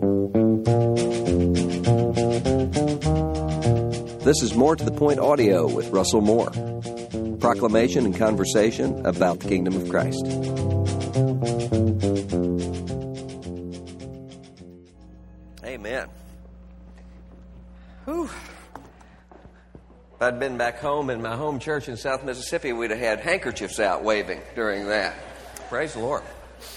This is More to the Point Audio with Russell Moore. Proclamation and conversation about the kingdom of Christ. Amen. Whew. If I'd been back home in my home church in South Mississippi, we'd have had handkerchiefs out waving during that. Praise the Lord.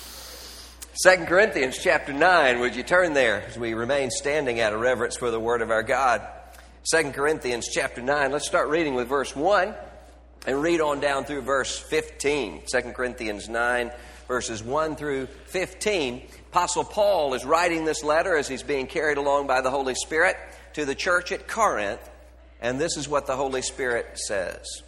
2 Corinthians chapter 9, would you turn there as we remain standing out of reverence for the Word of our God. 2 Corinthians chapter 9, let's start reading with verse 1 and read on down through verse 15. 2 Corinthians 9, verses 1 through 15. Apostle Paul is writing this letter as he's being carried along by the Holy Spirit to the church at Corinth, and this is what the Holy Spirit says.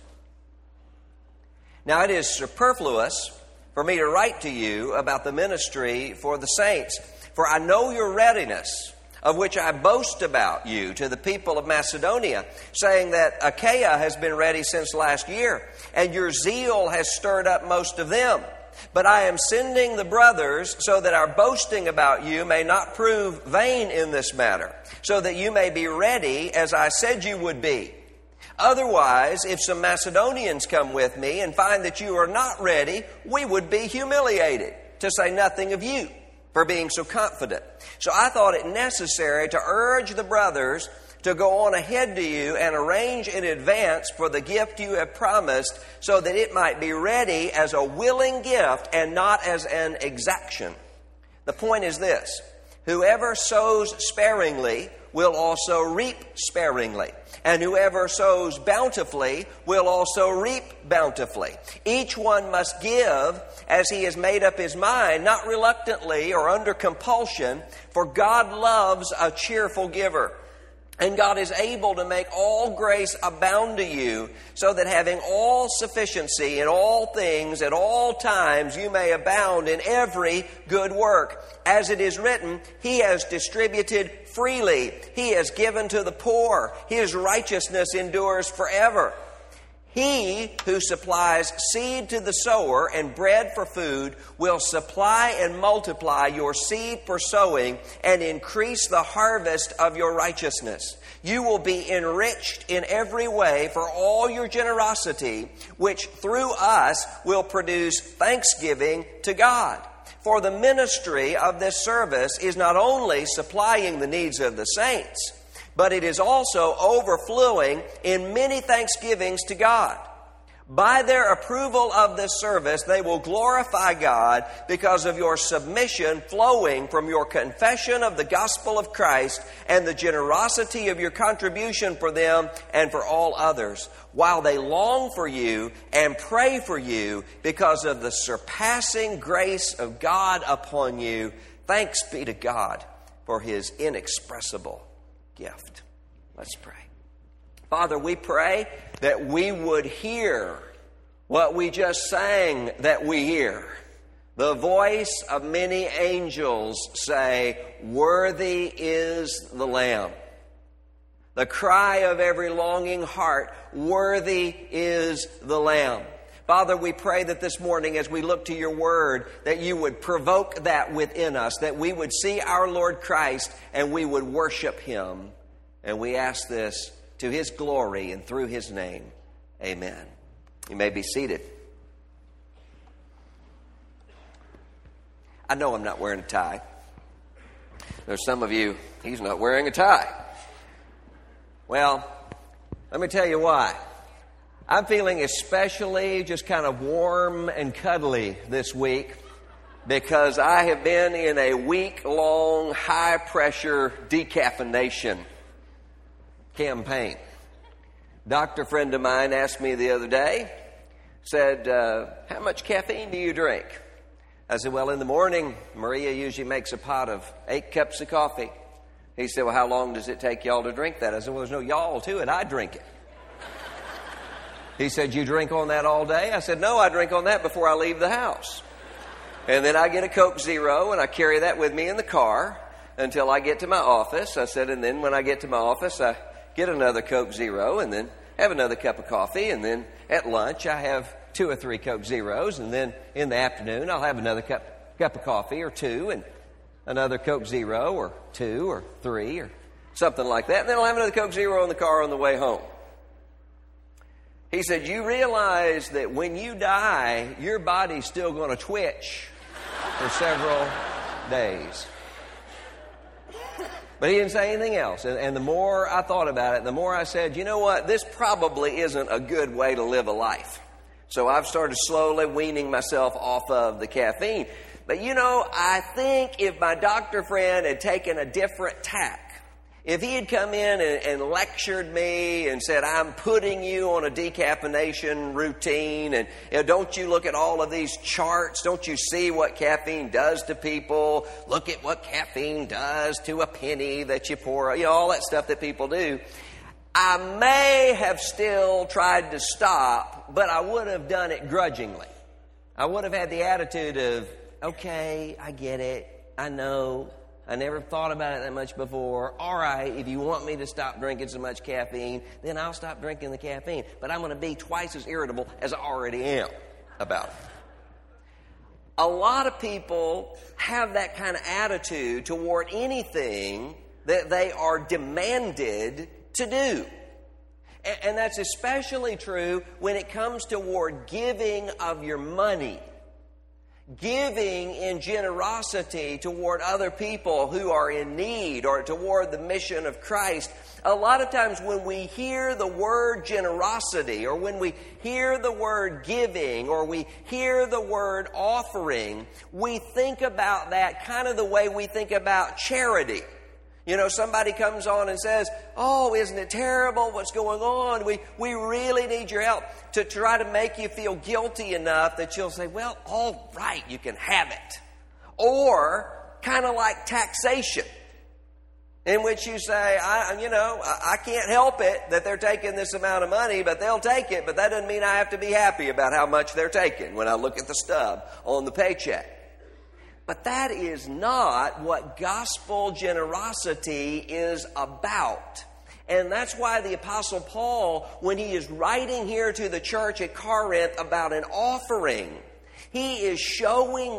Now it is superfluous for me to write to you about the ministry for the saints, for I know your readiness, of which I boast about you to the people of Macedonia, saying that Achaia has been ready since last year, and your zeal has stirred up most of them. But I am sending the brothers so that our boasting about you may not prove vain in this matter, so that you may be ready as I said you would be. Otherwise, if some Macedonians come with me and find that you are not ready, we would be humiliated, to say nothing of you, for being so confident. So I thought it necessary to urge the brothers to go on ahead to you and arrange in advance for the gift you have promised, so that it might be ready as a willing gift and not as an exaction. The point is this: whoever sows sparingly will also reap sparingly, and whoever sows bountifully will also reap bountifully. Each one must give as he has made up his mind, not reluctantly or under compulsion, for God loves a cheerful giver. And God is able to make all grace abound to you, so that having all sufficiency in all things at all times, you may abound in every good work. As it is written, He has distributed freely. He has given to the poor. His righteousness endures forever. He who supplies seed to the sower and bread for food will supply and multiply your seed for sowing and increase the harvest of your righteousness. You will be enriched in every way for all your generosity, which through us will produce thanksgiving to God. For the ministry of this service is not only supplying the needs of the saints, but it is also overflowing in many thanksgivings to God. By their approval of this service, they will glorify God because of your submission flowing from your confession of the gospel of Christ and the generosity of your contribution for them and for all others, while they long for you and pray for you because of the surpassing grace of God upon you. Thanks be to God for His inexpressible gift. Let's pray. Father, we pray that we would hear what we just sang that we hear. The voice of many angels say, "Worthy is the Lamb." The cry of every longing heart, "Worthy is the Lamb." Father, we pray that this morning as we look to your word, that you would provoke that within us, that we would see our Lord Christ and we would worship Him. And we ask this to His glory and through His name. Amen. You may be seated. I know I'm not wearing a tie. There's some of you, he's not wearing a tie. Well, let me tell you why. I'm feeling especially just kind of warm and cuddly this week because I have been in a week-long high-pressure decaffeination campaign. Doctor friend of mine asked me the other day, said, how much caffeine do you drink? I said, well, in the morning, Maria usually makes a pot of 8 cups of coffee. He said, well, how long does it take y'all to drink that? I said, well, there's no y'all to it. I drink it. He said, you drink on that all day? I said, no, I drink on that before I leave the house. And then I get a Coke Zero, and I carry that with me in the car until I get to my office. I said, and then when I get to my office, I get another Coke Zero, and then have another cup of coffee, and then at lunch I have 2 or 3 Coke Zeros, and then in the afternoon I'll have another cup of coffee or 2, and another Coke Zero or 2 or 3 or something like that. And then I'll have another Coke Zero in the car on the way home. He said, you realize that when you die, your body's still going to twitch for several days. But he didn't say anything else. And the more I thought about it, the more I said, you know what? This probably isn't a good way to live a life. So I've started slowly weaning myself off of the caffeine. But you know, I think if my doctor friend had taken a different tack, if he had come in and lectured me and said, I'm putting you on a decaffeination routine, and don't you look at all of these charts? Don't you see what caffeine does to people? Look at what caffeine does to a penny that you pour, all that stuff that people do. I may have still tried to stop, but I would have done it grudgingly. I would have had the attitude of, okay, I get it, I know, I never thought about it that much before. All right, if you want me to stop drinking so much caffeine, then I'll stop drinking the caffeine. But I'm going to be twice as irritable as I already am about it. A lot of people have that kind of attitude toward anything that they are demanded to do. And that's especially true when it comes toward giving of your money. Giving in generosity toward other people who are in need or toward the mission of Christ. A lot of times when we hear the word generosity or when we hear the word giving or we hear the word offering, we think about that kind of the way we think about charity. Somebody comes on and says, oh, isn't it terrible what's going on? We really need your help, to try to make you feel guilty enough that you'll say, well, all right, you can have it. Or kind of like taxation, in which you say, I can't help it that they're taking this amount of money, but they'll take it. But that doesn't mean I have to be happy about how much they're taking when I look at the stub on the paycheck. But that is not what gospel generosity is about. And that's why the Apostle Paul, when he is writing here to the church at Corinth about an offering, he is showing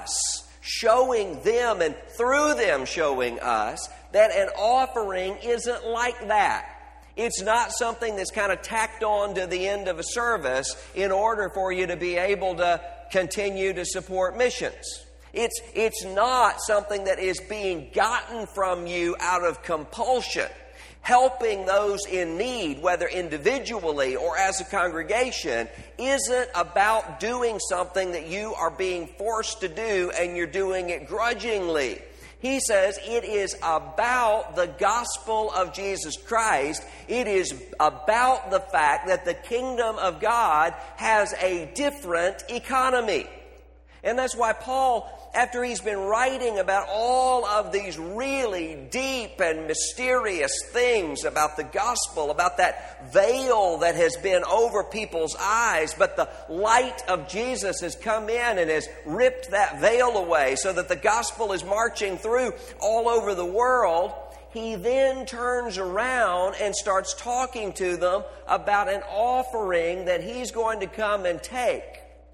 them, and through them showing us, that an offering isn't like that. It's not something that's kind of tacked on to the end of a service in order for you to be able to continue to support missions. It's not something that is being gotten from you out of compulsion. Helping those in need, whether individually or as a congregation, isn't about doing something that you are being forced to do and you're doing it grudgingly. He says it is about the gospel of Jesus Christ. It is about the fact that the kingdom of God has a different economy. And that's why Paul, after he's been writing about all of these really deep and mysterious things about the gospel, about that veil that has been over people's eyes, but the light of Jesus has come in and has ripped that veil away so that the gospel is marching through all over the world, he then turns around and starts talking to them about an offering that he's going to come and take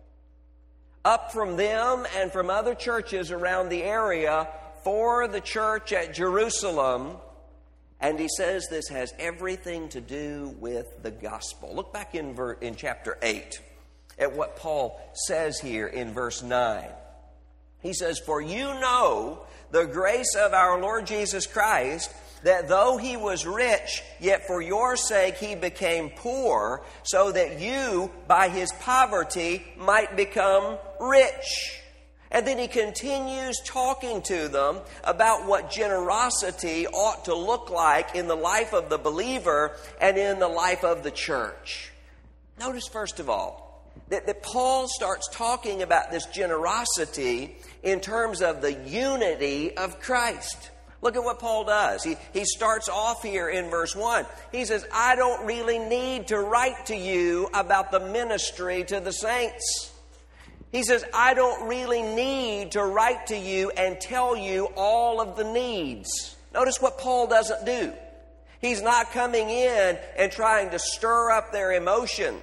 up from them and from other churches around the area for the church at Jerusalem. And he says this has everything to do with the gospel. Look back in chapter 8 at what Paul says here in verse 9. He says, for you know the grace of our Lord Jesus Christ, that though he was rich, yet for your sake he became poor, so that you, by his poverty, might become rich. And then he continues talking to them about what generosity ought to look like in the life of the believer and in the life of the church. Notice, first of all, that Paul starts talking about this generosity in terms of the unity of Christ. Look at what Paul does. He starts off here in verse 1. He says, I don't really need to write to you about the ministry to the saints. He says, I don't really need to write to you and tell you all of the needs. Notice what Paul doesn't do. He's not coming in and trying to stir up their emotions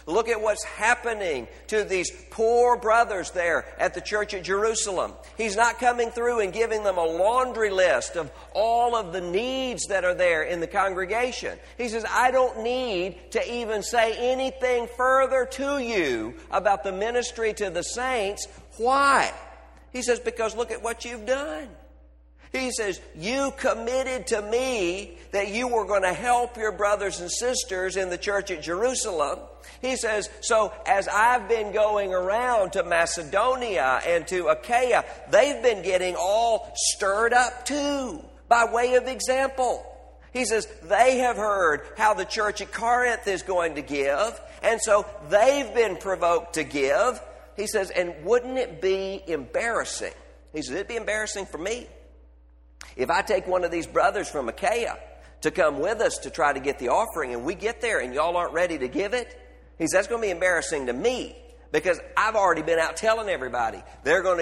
Look at what's happening to these poor brothers there at the church at Jerusalem. He's not coming through and giving them a laundry list of all of the needs that are there in the congregation. He says, I don't need to even say anything further to you about the ministry to the saints. Why? He says, because look at what you've done. He says, you committed to me that you were going to help your brothers and sisters in the church at Jerusalem. He says, so as I've been going around to Macedonia and to Achaia, they've been getting all stirred up too, by way of example. He says, they have heard how the church at Corinth is going to give, and so they've been provoked to give. He says, and wouldn't it be embarrassing? He says, it'd be embarrassing for me if I take one of these brothers from Achaia to come with us to try to get the offering, and we get there and y'all aren't ready to give it. He says, that's going to be embarrassing to me, because I've already been out telling everybody they're going to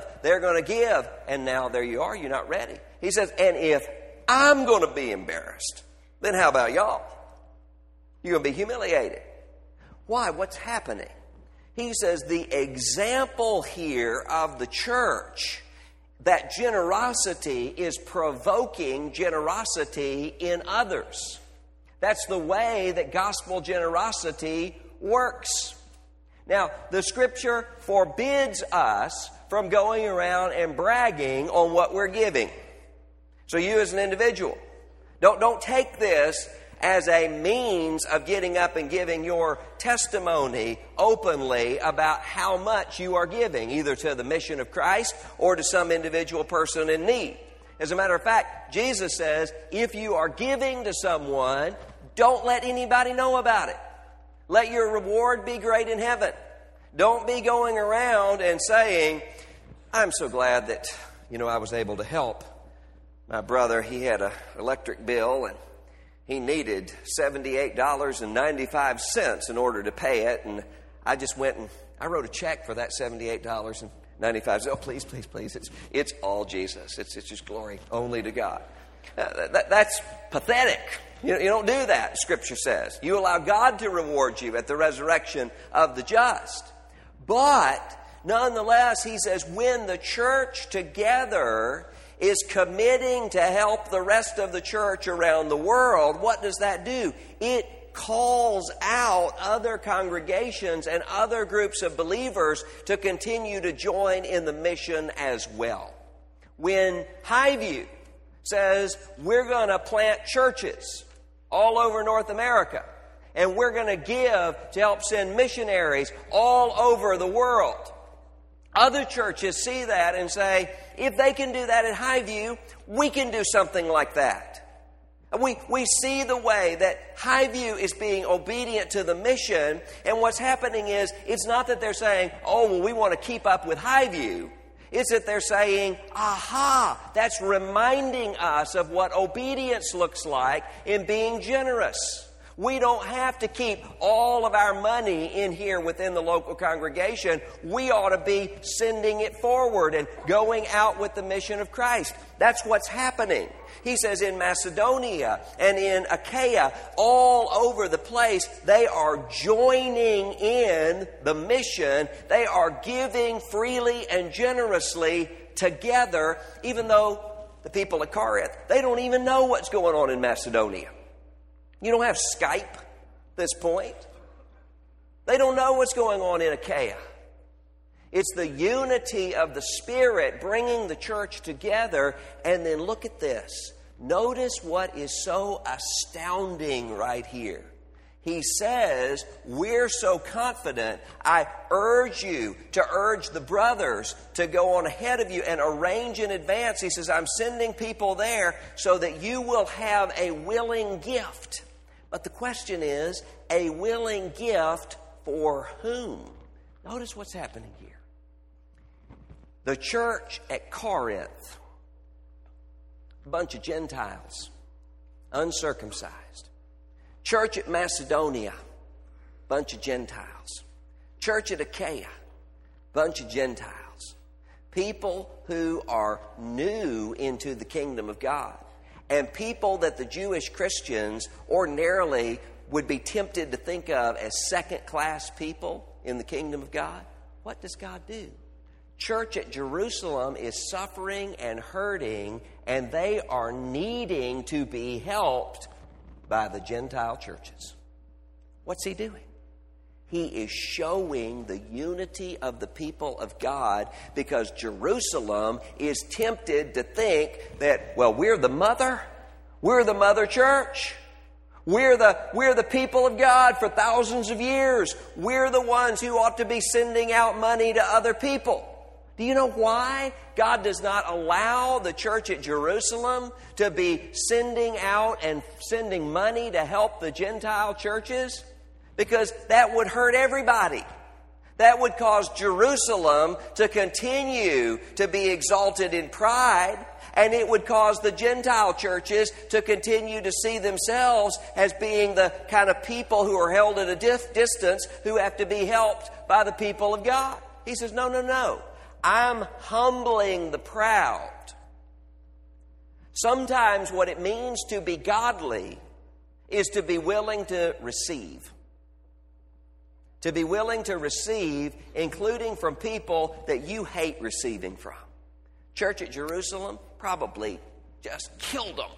give, and now there you are, you're not ready. He says, and if I'm going to be embarrassed, then how about y'all? You're going to be humiliated. Why? What's happening? He says the example here of the church, that generosity is provoking generosity in others. That's the way that gospel generosity works. Now, the Scripture forbids us from going around and bragging on what we're giving. So you as an individual, don't take this as a means of getting up and giving your testimony openly about how much you are giving, either to the mission of Christ or to some individual person in need. As a matter of fact, Jesus says, if you are giving to someone, don't let anybody know about it. Let your reward be great in heaven. Don't be going around and saying, I'm so glad that, I was able to help my brother. He had an electric bill and he needed $78.95 in order to pay it. And I just went and I wrote a check for that $78.95. Oh, please. It's all Jesus. It's just glory only to God. That's pathetic. You don't do that, Scripture says. You allow God to reward you at the resurrection of the just. But nonetheless, he says, when the church together is committing to help the rest of the church around the world, what does that do? It calls out other congregations and other groups of believers to continue to join in the mission as well. When Highview says we're going to plant churches all over North America, and we're going to give to help send missionaries all over the world, other churches see that and say, if they can do that at Highview, we can do something like that. We see the way that Highview is being obedient to the mission, and what's happening is, it's not that they're saying, we want to keep up with Highview. It's that they're saying, that's reminding us of what obedience looks like in being generous. We don't have to keep all of our money in here within the local congregation. We ought to be sending it forward and going out with the mission of Christ. That's what's happening. He says in Macedonia and in Achaia, all over the place, they are joining in the mission. They are giving freely and generously together, even though the people at Corinth, they don't even know what's going on in Macedonia. You don't have Skype at this point. They don't know what's going on in Achaia. It's the unity of the Spirit bringing the church together. And then look at this. Notice what is so astounding right here. He says, we're so confident, I urge you to urge the brothers to go on ahead of you and arrange in advance. He says, I'm sending people there so that you will have a willing gift. But the question is, a willing gift for whom? Notice what's happening here. The church at Corinth, a bunch of Gentiles, uncircumcised. Church at Macedonia, bunch of Gentiles. Church at Achaia, bunch of Gentiles. People who are new into the kingdom of God. And people that the Jewish Christians ordinarily would be tempted to think of as second-class people in the kingdom of God, what does God do? Church at Jerusalem is suffering and hurting, and they are needing to be helped by the Gentile churches. What's he doing? He is showing the unity of the people of God, because Jerusalem is tempted to think that, well, we're the mother church. We're the people of God for thousands of years. We're the ones who ought to be sending out money to other people. Do you know why God does not allow the church at Jerusalem to be sending out and sending money to help the Gentile churches? Because that would hurt everybody. That would cause Jerusalem to continue to be exalted in pride, and it would cause the Gentile churches to continue to see themselves as being the kind of people who are held at a distance, who have to be helped by the people of God. He says, no. I'm humbling the proud. Sometimes what it means to be godly is to be willing to receive. To be willing to receive, including from people that you hate receiving from. Church at Jerusalem probably just killed them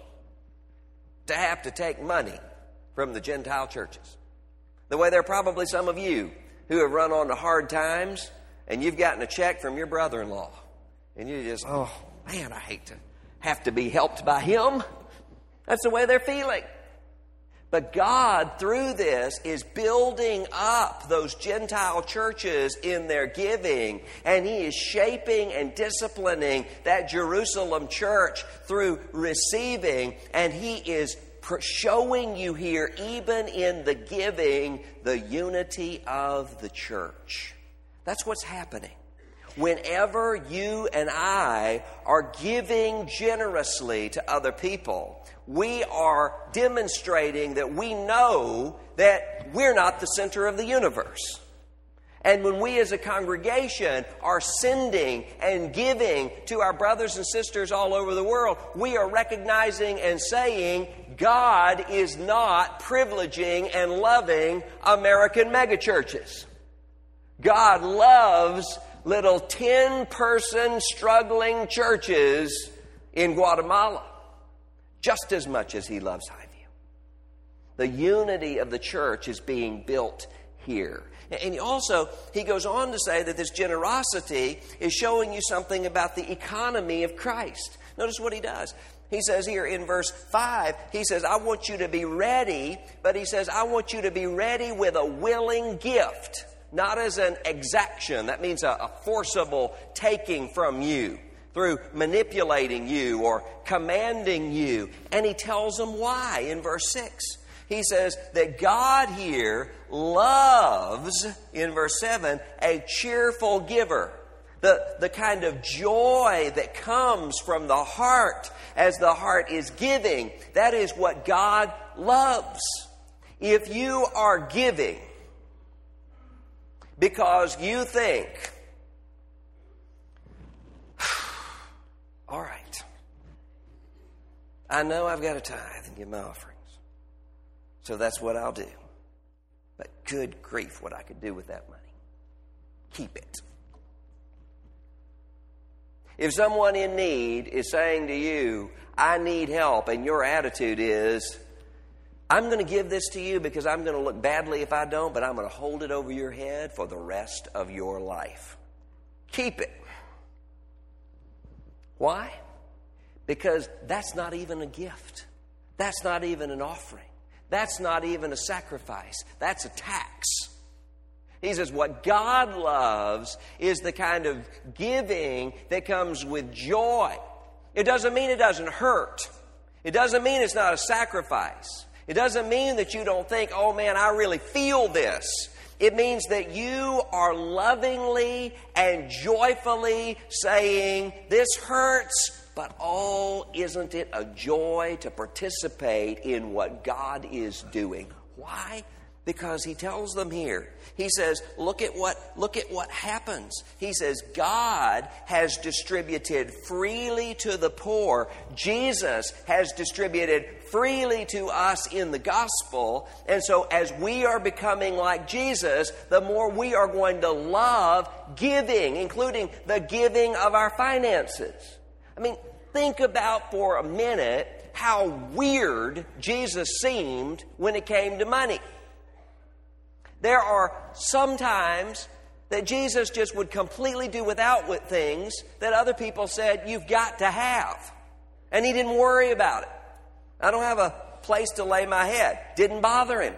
to have to take money from the Gentile churches. The way there are probably some of you who have run onto hard times, and you've gotten a check from your brother-in-law, and you just, oh man, I hate to have to be helped by him. That's the way they're feeling. But God, through this, is building up those Gentile churches in their giving. And He is shaping and disciplining that Jerusalem church through receiving. And He is showing you here, even in the giving, the unity of the church. That's what's happening. Whenever you and I are giving generously to other people, we are demonstrating that we know that we're not the center of the universe. And when we as a congregation are sending and giving to our brothers and sisters all over the world, we are recognizing and saying, God is not privileging and loving American megachurches. God loves little 10-person struggling churches in Guatemala just as much as He loves Highview. The unity of the church is being built here. And also, he goes on to say that this generosity is showing you something about the economy of Christ. Notice what he does. He says here in verse 5, he says, I want you to be ready, but he says, I want you to be ready with a willing gift. Not as an exaction. That means a forcible taking from you through manipulating you or commanding you. And he tells them why in verse 6. He says that God here loves, in verse 7, a cheerful giver. The kind of joy that comes from the heart as the heart is giving. That is what God loves. If you are giving because you think, all right, I know I've got to tithe and give my offerings, so that's what I'll do. But good grief, what I could do with that money. Keep it. If someone in need is saying to you, I need help, and your attitude is, I'm going to give this to you because I'm going to look badly if I don't, but I'm going to hold it over your head for the rest of your life. Keep it. Why? Because that's not even a gift. That's not even an offering. That's not even a sacrifice. That's a tax. He says what God loves is the kind of giving that comes with joy. It doesn't mean it doesn't hurt. It doesn't mean it's not a sacrifice. It doesn't mean that you don't think, oh man, I really feel this. It means that you are lovingly and joyfully saying, this hurts, but oh, isn't it a joy to participate in what God is doing? Why? Because he tells them here, he says, look at what happens. He says, God has distributed freely to the poor. Jesus has distributed freely to us in the gospel. And so as we are becoming like Jesus, the more we are going to love giving, including the giving of our finances. I mean, think about for a minute how weird Jesus seemed when it came to money. There are some times that Jesus just would completely do without with things that other people said, you've got to have. And he didn't worry about it. I don't have a place to lay my head. Didn't bother him.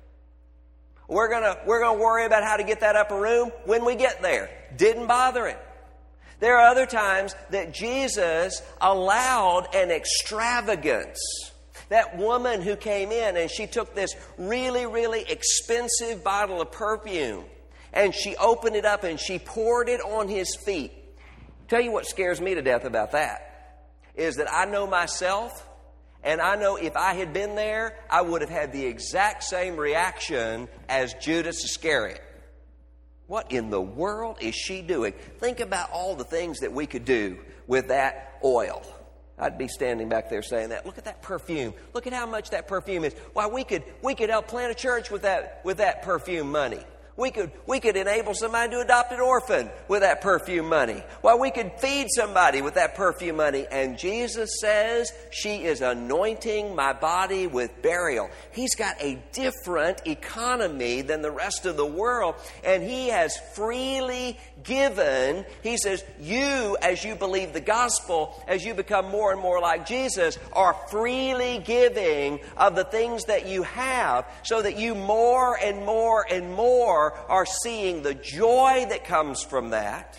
We're gonna worry about how to get that upper room when we get there. Didn't bother him. There are other times that Jesus allowed an extravagance. That woman who came in and she took this really, really expensive bottle of perfume and she opened it up and she poured it on his feet. Tell you what scares me to death about that is that I know myself, and I know if I had been there, I would have had the exact same reaction as Judas Iscariot. What in the world is she doing? Think about all the things that we could do with that oil. I'd be standing back there saying that. Look at that perfume. Look at how much that perfume is. Why, we could help plant a church with that perfume money. We could enable somebody to adopt an orphan with that perfume money. Why, we could feed somebody with that perfume money. And Jesus says, she is anointing my body with burial. He's got a different economy than the rest of the world. And he has freely given. He says, you, as you believe the gospel, as you become more and more like Jesus, are freely giving of the things that you have, so that you more and more and more are seeing the joy that comes from that.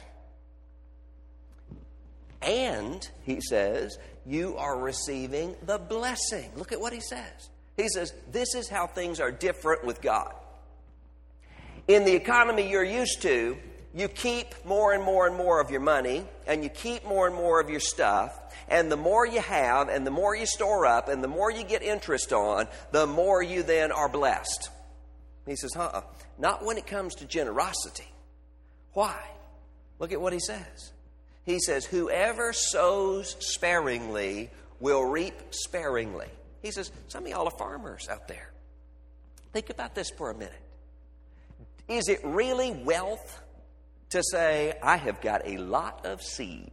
And, he says, you are receiving the blessing. Look at what he says. He says, this is how things are different with God. In the economy you're used to, you keep more and more and more of your money, and you keep more and more of your stuff, and the more you have, and the more you store up, and the more you get interest on, the more you then are blessed. He says, not when it comes to generosity. Why? Look at what he says. He says, whoever sows sparingly will reap sparingly. He says, some of y'all are farmers out there. Think about this for a minute. Is it really wealth to say, I have got a lot of seed?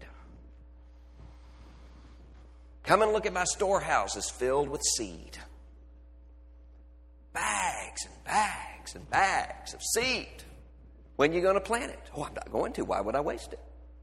Come and look at my storehouses filled with seed. Bags and bags and bags of seed. When are you going to plant it? Oh, I'm not going to. Why would I waste it?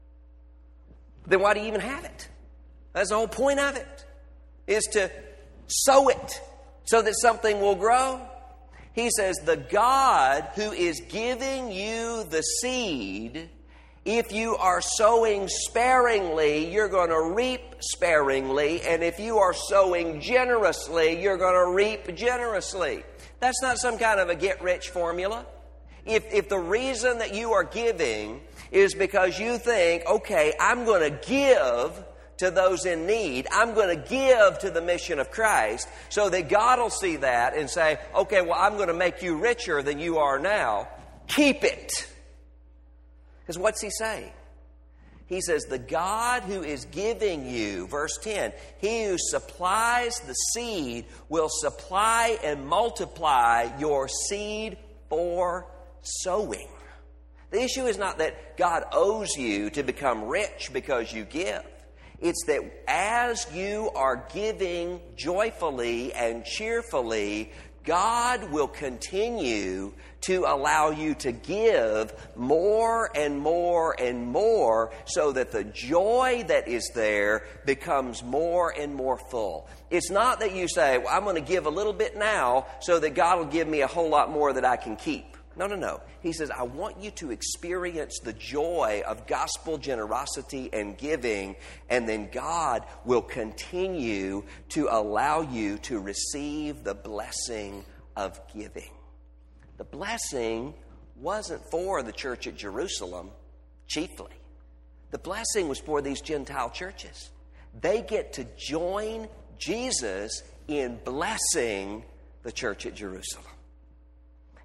Then why do you even have it? That's the whole point of it, is to sow it so that something will grow. He says, the God who is giving you the seed, if you are sowing sparingly, you're going to reap sparingly. And if you are sowing generously, you're going to reap generously. That's not some kind of a get-rich formula. If the reason that you are giving is because you think, okay, I'm going to give to those in need, I'm going to give to the mission of Christ, so that God will see that and say, okay, well, I'm going to make you richer than you are now. Keep it. Because what's he saying? He says, the God who is giving you, verse 10, he who supplies the seed will supply and multiply your seed for sowing. The issue is not that God owes you to become rich because you give. It's that as you are giving joyfully and cheerfully, God will continue to allow you to give more and more and more, so that the joy that is there becomes more and more full. It's not that you say, well, I'm going to give a little bit now so that God will give me a whole lot more that I can keep. No. He says, I want you to experience the joy of gospel generosity and giving, and then God will continue to allow you to receive the blessing of giving. The blessing wasn't for the church at Jerusalem, chiefly. The blessing was for these Gentile churches. They get to join Jesus in blessing the church at Jerusalem.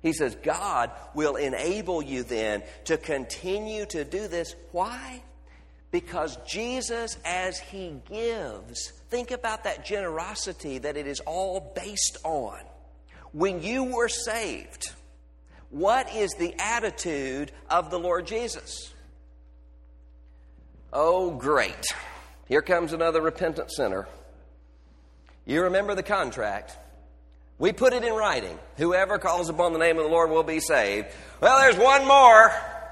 He says God will enable you then to continue to do this. Why? Because Jesus, as He gives, think about that generosity that it is all based on. When you were saved, what is the attitude of the Lord Jesus? Oh, great. Here comes another repentant sinner. You remember the contract. We put it in writing. Whoever calls upon the name of the Lord will be saved. Well, there's one more.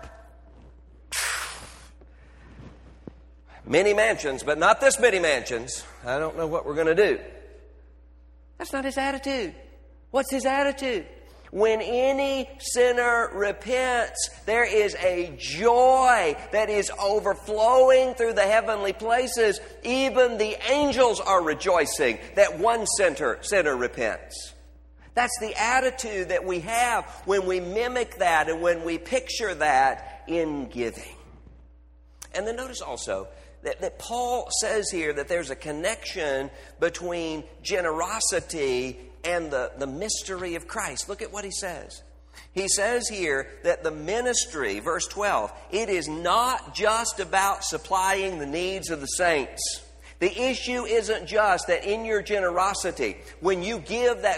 Many mansions, but not this many mansions. I don't know what we're going to do. That's not his attitude. What's his attitude? When any sinner repents, there is a joy that is overflowing through the heavenly places. Even the angels are rejoicing that one sinner repents. That's the attitude that we have when we mimic that and when we picture that in giving. And then notice also that Paul says here that there's a connection between generosity and the mystery of Christ. Look at what he says. He says here that the ministry, verse 12, it is not just about supplying the needs of the saints. The issue isn't just that in your generosity, when you give that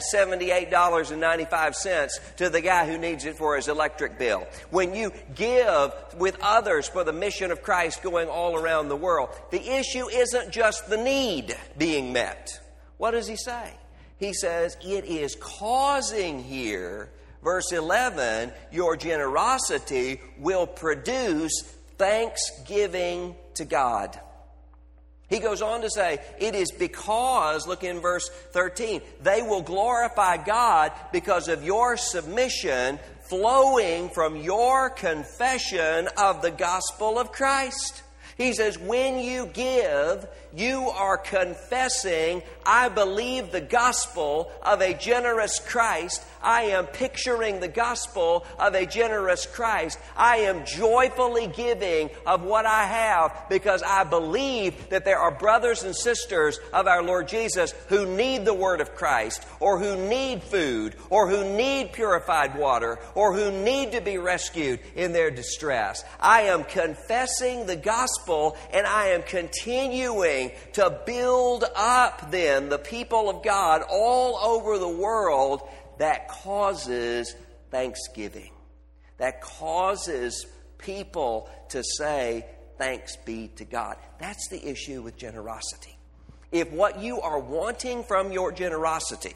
$78.95 to the guy who needs it for his electric bill, when you give with others for the mission of Christ going all around the world, the issue isn't just the need being met. What does he say? He says it is causing here, verse 11, your generosity will produce thanksgiving to God. He goes on to say, it is because, look in verse 13, they will glorify God because of your submission flowing from your confession of the gospel of Christ. He says, when you give, you are confessing, I believe the gospel of a generous Christ. I am picturing the gospel of a generous Christ. I am joyfully giving of what I have because I believe that there are brothers and sisters of our Lord Jesus who need the word of Christ, or who need food, or who need purified water, or who need to be rescued in their distress. I am confessing the gospel, and I am continuing to build up then the people of God all over the world. That causes thanksgiving. That causes people to say, thanks be to God. That's the issue with generosity. If what you are wanting from your generosity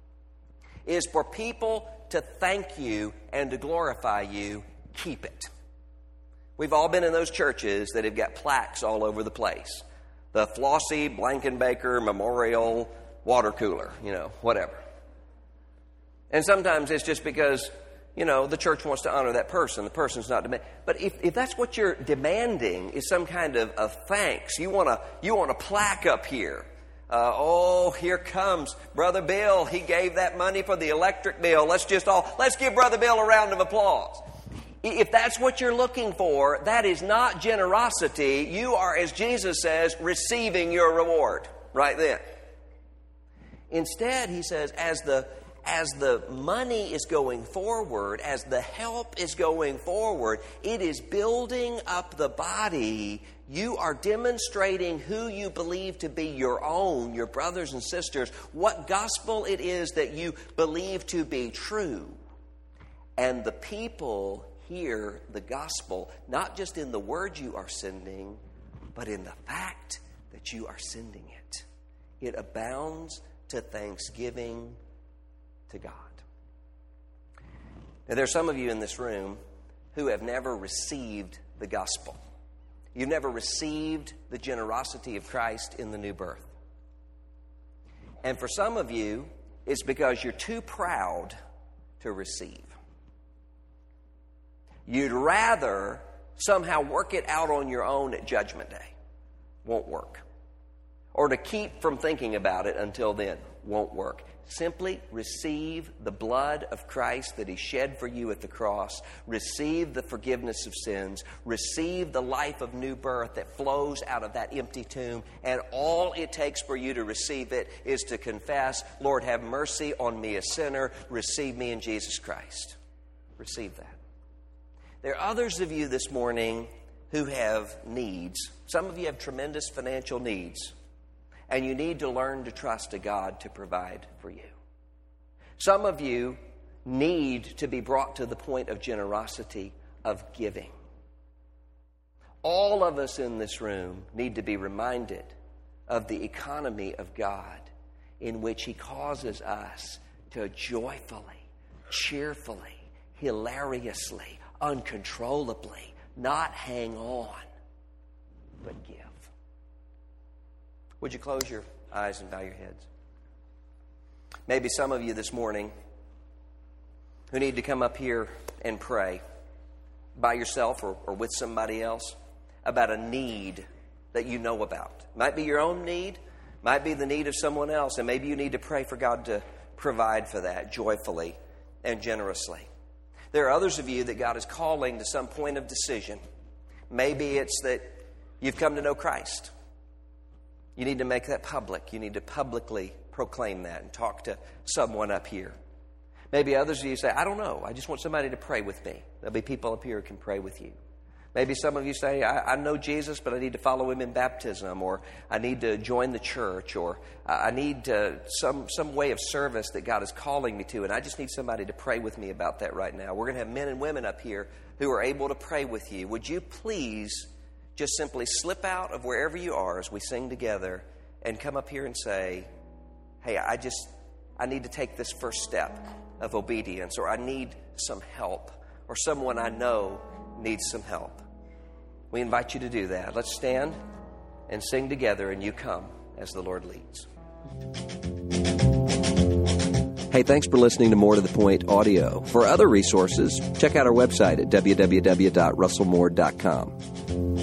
is for people to thank you and to glorify you, keep it. We've all been in those churches that have got plaques all over the place. The Flossie Blankenbaker Memorial Water Cooler, whatever. And sometimes it's just because, the church wants to honor that person. The person's not demanding. But if that's what you're demanding is some kind of thanks, you want a plaque up here. Here comes Brother Bill. He gave that money for the electric bill. Let's give Brother Bill a round of applause. If that's what you're looking for, that is not generosity. You are, as Jesus says, receiving your reward right then. Instead, he says, as the money is going forward, as the help is going forward, it is building up the body. You are demonstrating who you believe to be your own, your brothers and sisters, what gospel it is that you believe to be true. And the people hear the gospel, not just in the words you are sending, but in the fact that you are sending it. It abounds to thanksgiving to God. Now, there are some of you in this room who have never received the gospel. You've never received the generosity of Christ in the new birth. And for some of you, it's because you're too proud to receive. You'd rather somehow work it out on your own at Judgment Day. Won't work. Or to keep from thinking about it until then. Won't work. Simply receive the blood of Christ that He shed for you at the cross. Receive the forgiveness of sins. Receive the life of new birth that flows out of that empty tomb. And all it takes for you to receive it is to confess, Lord, have mercy on me, a sinner. Receive me in Jesus Christ. receive that. There are others of you this morning who have needs. Some of you have tremendous financial needs, and you need to learn to trust a God to provide for you. Some of you need to be brought to the point of generosity, of giving. All of us in this room need to be reminded of the economy of God in which He causes us to joyfully, cheerfully, hilariously, uncontrollably, not hang on, but give. Would you close your eyes and bow your heads? Maybe some of you this morning who need to come up here and pray by yourself or with somebody else about a need that you know about. Might be your own need, might be the need of someone else, and maybe you need to pray for God to provide for that joyfully and generously. There are others of you that God is calling to some point of decision. Maybe it's that you've come to know Christ. You need to make that public. You need to publicly proclaim that and talk to someone up here. Maybe others of you say, I don't know. I just want somebody to pray with me. There'll be people up here who can pray with you. Maybe some of you say, I know Jesus, but I need to follow Him in baptism, or I need to join the church, or I need some way of service that God is calling me to, and I just need somebody to pray with me about that right now. We're going to have men and women up here who are able to pray with you. Would you please just simply slip out of wherever you are as we sing together and come up here and say, hey, I need to take this first step of obedience, or I need some help, or someone I know needs some help. We invite you to do that. Let's stand and sing together, and you come as the Lord leads. Hey, thanks for listening to More to the Point audio. For other resources, check out our website at www.russellmoore.com.